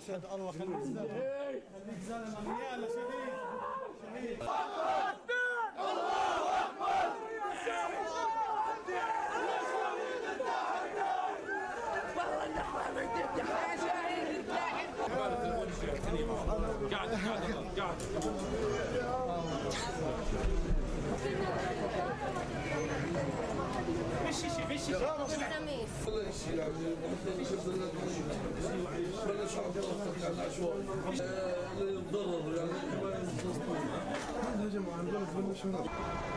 اشهد الله خليك زلمه يلا شهيد شهيد. الله اكبر يا شهيد يا شهيد التحرير والله النحو بدك يا شهيد قاعد مشي خميس والله شيء يعني بلش العشوائي لا يتضرر يعني كمان هجموا على البلد بلشوا